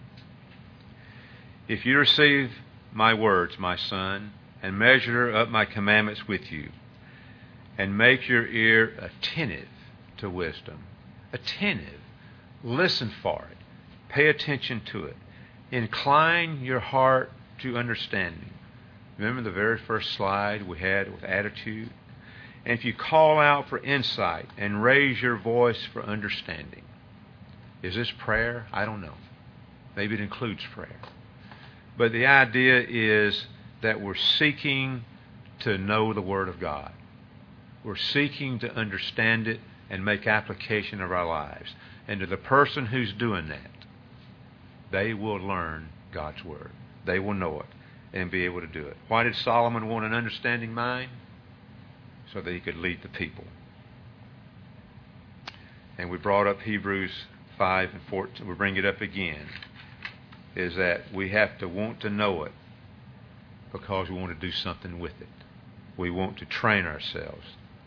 If you receive my words, my son, and measure up my commandments with you, and make your ear attentive to wisdom. Attentive. Listen for it. Pay attention to it. Incline your heart to understanding. Remember the very first slide we had with attitude? And if you call out for insight and raise your voice for understanding. Is this prayer? I don't know. Maybe it includes prayer. But the idea is that we're seeking to know the Word of God. We're seeking to understand it and make application of our lives. And to the person who's doing that, they will learn God's Word. They will know it and be able to do it. Why did Solomon want an understanding mind? So that he could lead the people. And we brought up Hebrews 5 and 14. We'll bring it up again. Is that we have to want to know it because we want to do something with it. We want to train ourselves.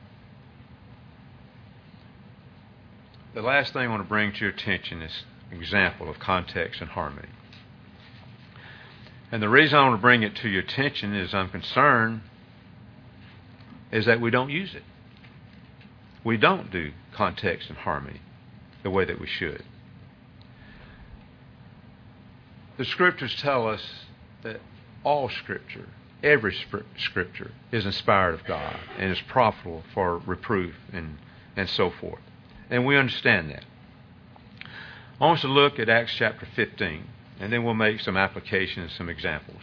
The last thing I want to bring to your attention is an example of context and harmony. And the reason I want to bring it to your attention is I'm concerned is that we don't use it. We don't do context and harmony the way that we should. The Scriptures tell us that all Scripture, every Scripture, is inspired of God and is profitable for reproof and so forth. And we understand that. I want us to look at Acts chapter 15, and then we'll make some applications, some examples.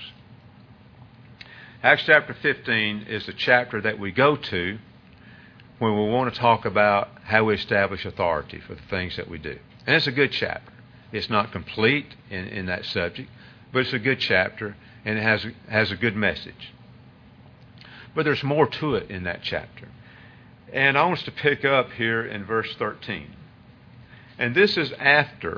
Acts chapter 15 is the chapter that we go to when we want to talk about how we establish authority for the things that we do. And it's a good chapter. It's not complete in that subject, but it's a good chapter, and it has a good message. But there's more to it in that chapter. And I want us to pick up here in verse 13. And this is after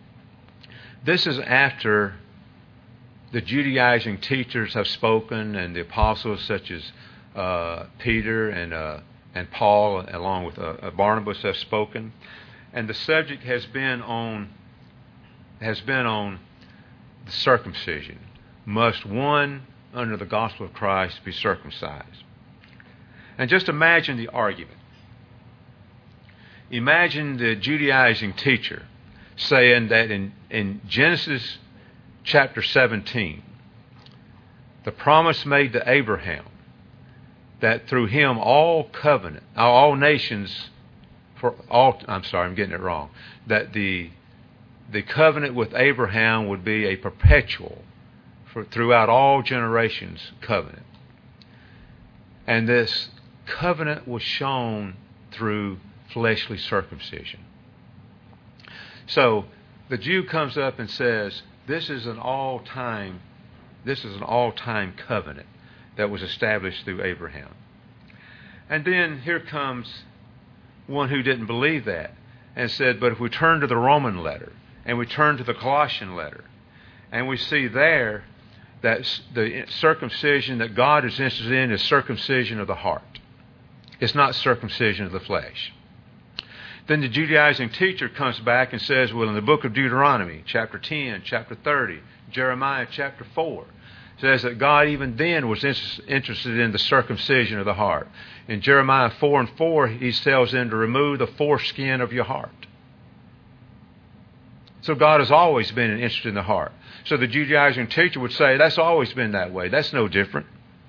the Judaizing teachers have spoken, and the apostles such as Peter and Paul, along with Barnabas, have spoken. And the subject has been on the circumcision. Must one under the gospel of Christ be circumcised? And just imagine the argument. Imagine the Judaizing teacher saying that in Genesis chapter 17, the promise made to Abraham that through him all nations, I'm getting it wrong, that the covenant with Abraham would be a perpetual, throughout all generations, covenant. And this covenant was shown through fleshly circumcision. So the Jew comes up and says, this is an all-time covenant that was established through Abraham. And then here comes one who didn't believe that and said, but if we turn to the Roman letter and we turn to the Colossian letter, and we see there that the circumcision that God is interested in is circumcision of the heart. It's not circumcision of the flesh. Then the Judaizing teacher comes back and says, well, in the book of Deuteronomy, chapter 10, chapter 30, Jeremiah chapter 4, says that God even then was interested in the circumcision of the heart. In Jeremiah 4 and 4, he tells them to remove the foreskin of your heart. So God has always been interested in the heart. So the Judaizing teacher would say, that's always been that way. That's no different.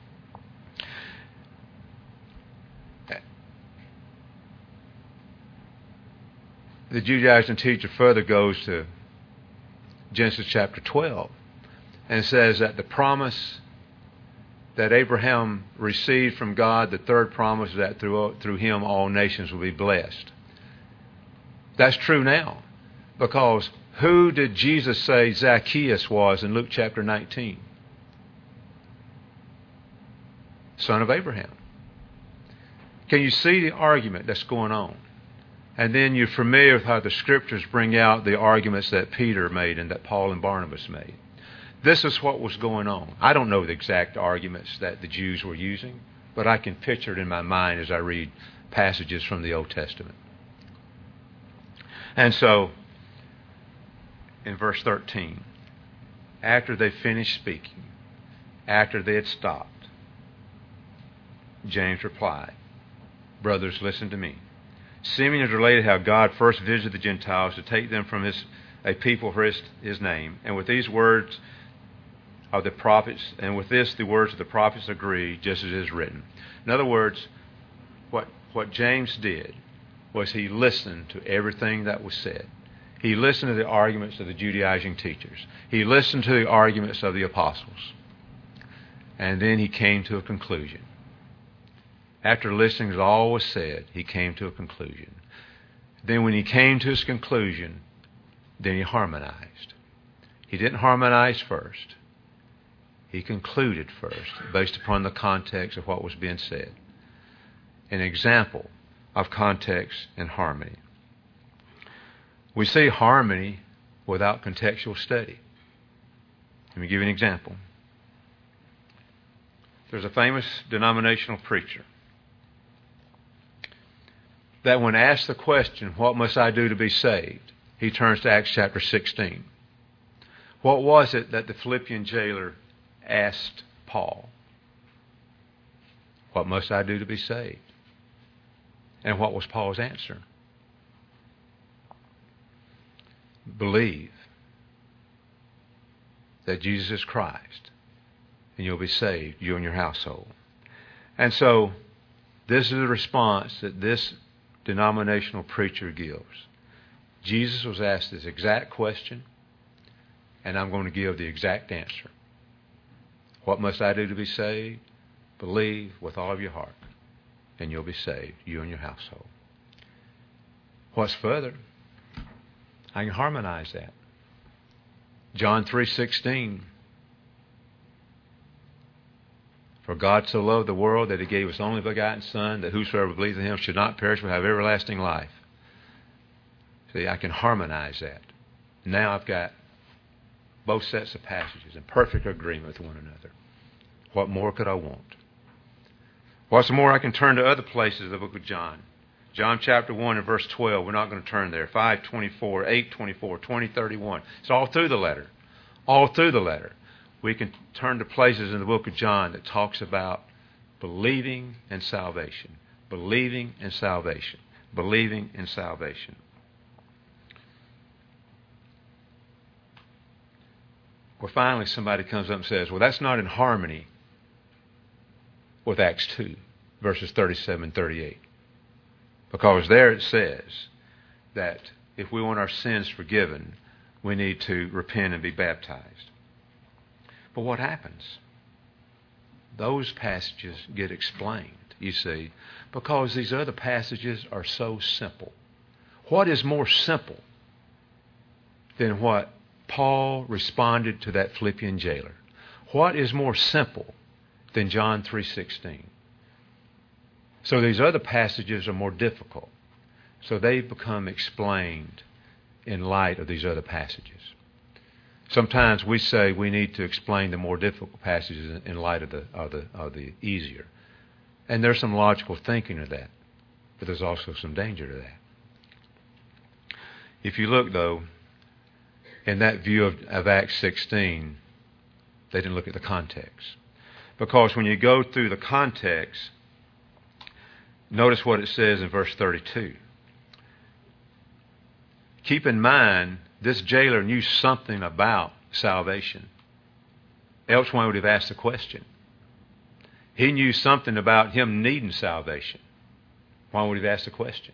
The Judaizing teacher further goes to Genesis chapter 12 and says that the promise that Abraham received from God, the third promise, that through him all nations will be blessed. That's true now, because who did Jesus say Zacchaeus was in Luke chapter 19? Son of Abraham. Can you see the argument that's going on? And then you're familiar with how the Scriptures bring out the arguments that Peter made and that Paul and Barnabas made. This is what was going on. I don't know the exact arguments that the Jews were using, but I can picture it in my mind as I read passages from the Old Testament. And so, in verse 13, after they finished speaking, after they had stopped, James replied, brothers, listen to me. Simeon has related how God first visited the Gentiles to take them from a people for his name. And with these words of the prophets, and with this the words of the prophets agree, just as it is written. In other words, what James did was he listened to everything that was said. He listened to the arguments of the Judaizing teachers. He listened to the arguments of the apostles. And then he came to a conclusion. After listening to all was said, he came to a conclusion. Then when he came to his conclusion, then he harmonized. He didn't harmonize first. He concluded first, based upon the context of what was being said. An example of context and harmony. We see harmony without contextual study. Let me give you an example. There's a famous denominational preacher that when asked the question, what must I do to be saved? He turns to Acts chapter 16. What was it that the Philippian jailer asked Paul? What must I do to be saved? And what was Paul's answer? Believe that Jesus is Christ, and you'll be saved, you and your household. And so, this is the response that this denominational preacher gives. Jesus was asked this exact question, and I'm going to give the exact answer. What must I do to be saved? Believe with all of your heart, and you'll be saved, you and your household. What's further? I can harmonize that. John 3:16. For God so loved the world that he gave his only begotten Son, that whosoever believes in him should not perish but have everlasting life. See, I can harmonize that. Now I've got both sets of passages in perfect agreement with one another. What more could I want? What's more, I can turn to other places of the book of John. John chapter 1 and verse 12. We're not going to turn there. 5:24, 8:24, 20:31. It's all through the letter. All through the letter. We can turn to places in the book of John that talks about believing and salvation. Believing and salvation. Believing and salvation. Well, finally somebody comes up and says, well, that's not in harmony with Acts 2, verses 37 and 38. Because there it says that if we want our sins forgiven, we need to repent and be baptized. But what happens? Those passages get explained, you see, because these other passages are so simple. What is more simple than what Paul responded to that Philippian jailer? What is more simple than John 3:16? So these other passages are more difficult. So they become explained in light of these other passages. Sometimes we say we need to explain the more difficult passages in light of the easier. And there's some logical thinking to that. But there's also some danger to that. If you look, though, in that view of Acts 16, they didn't look at the context. Because when you go through the context, notice what it says in verse 32. Keep in mind, this jailer knew something about salvation. Else one would have asked the question. He knew something about him needing salvation. Why would he have asked the question?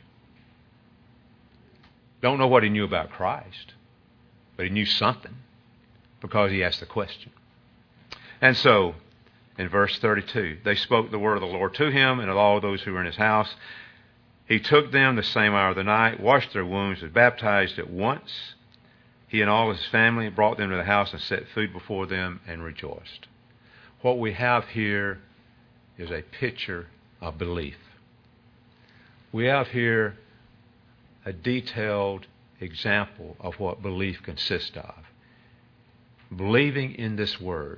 Don't know what he knew about Christ, but he knew something because he asked the question. And so, in verse 32, they spoke the word of the Lord to him and of all those who were in his house. He took them the same hour of the night, washed their wounds, was baptized at once. He and all his family brought them to the house and set food before them and rejoiced. What we have here is a picture of belief. We have here a detailed example of what belief consists of. Believing in this word,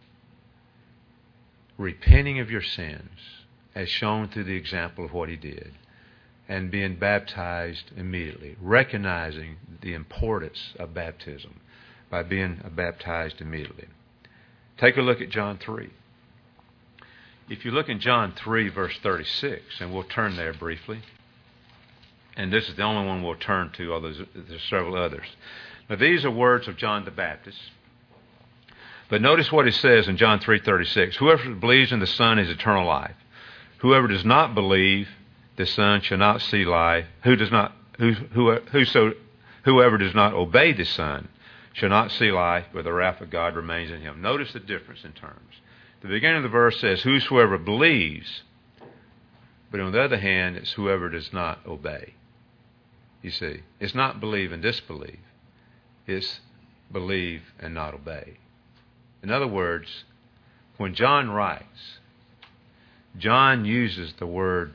repenting of your sins, as shown through the example of what he did, and being baptized immediately, recognizing the importance of baptism by being baptized immediately. Take a look at John 3. If you look in John 3, verse 36, and we'll turn there briefly, and this is the only one we'll turn to, although there's several others. Now, these are words of John the Baptist. But notice what it says in John 3:36. Whoever believes in the Son has eternal life. Whoever does not believe the Son shall not see life. Whoever does not obey the Son shall not see life, but the wrath of God remains in him. Notice the difference in terms. The beginning of the verse says, whosoever believes, but on the other hand, it's whoever does not obey. You see, it's not believe and disbelieve. It's believe and not obey. In other words, when John writes, John uses the word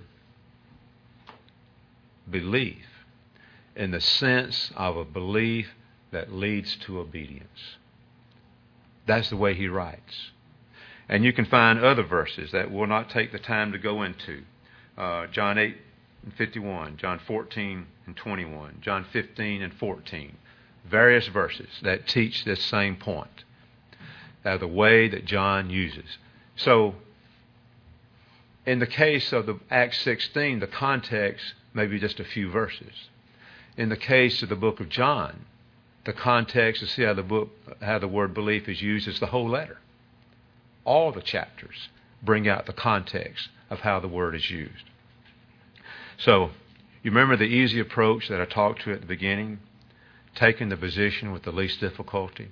belief in the sense of a belief that leads to obedience. That's the way he writes. And you can find other verses that we'll not take the time to go into. John 8 and 51, John 14 and 21, John 15 and 14. Various verses that teach this same point. The way that John uses. So, in the case of the Acts 16, the context may be just a few verses. In the case of the book of John, the context to see how the word belief is used is the whole letter. All the chapters bring out the context of how the word is used. So, you remember the easy approach that I talked to at the beginning? Taking the position with the least difficulty.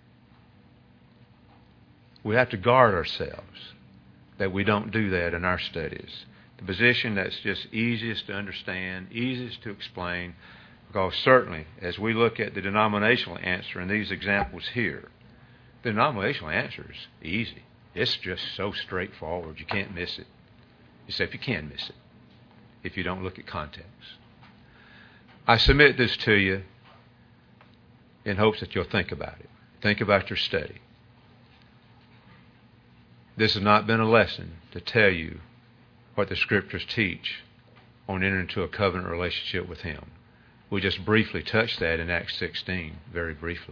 We have to guard ourselves that we don't do that in our studies. The position that's just easiest to understand, easiest to explain, because certainly as we look at the denominational answer in these examples here, the denominational answer is easy. It's just so straightforward, you can't miss it. Except you can miss it if you don't look at context. I submit this to you in hopes that you'll think about it. Think about your study. This has not been a lesson to tell you what the Scriptures teach on entering into a covenant relationship with Him. We just briefly touched that in Acts 16, very briefly.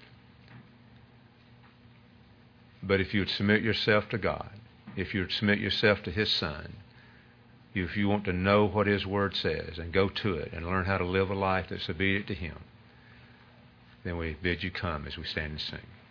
But if you would submit yourself to God, if you would submit yourself to His Son, if you want to know what His Word says and go to it and learn how to live a life that's obedient to Him, then we bid you come as we stand and sing.